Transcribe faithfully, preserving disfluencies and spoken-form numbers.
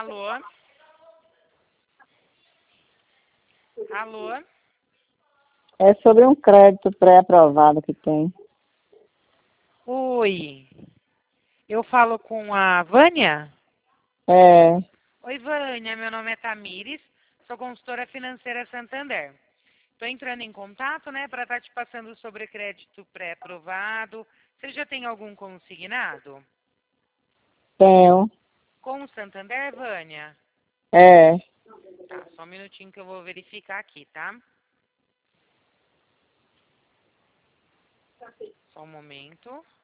Alô? Alô? É sobre um crédito pré-aprovado que tem. Oi. Eu falo com a Vânia? É, Oi, Vânia. Meu nome é Tamires. Sou consultora financeira Santander. Estou entrando em contato, né, para estar te passando sobre crédito pré-aprovado. Você já tem algum consignado? tenho. Com o Santander, Vânia? É, Tá, só um minutinho que eu vou verificar aqui, tá? Só um momento.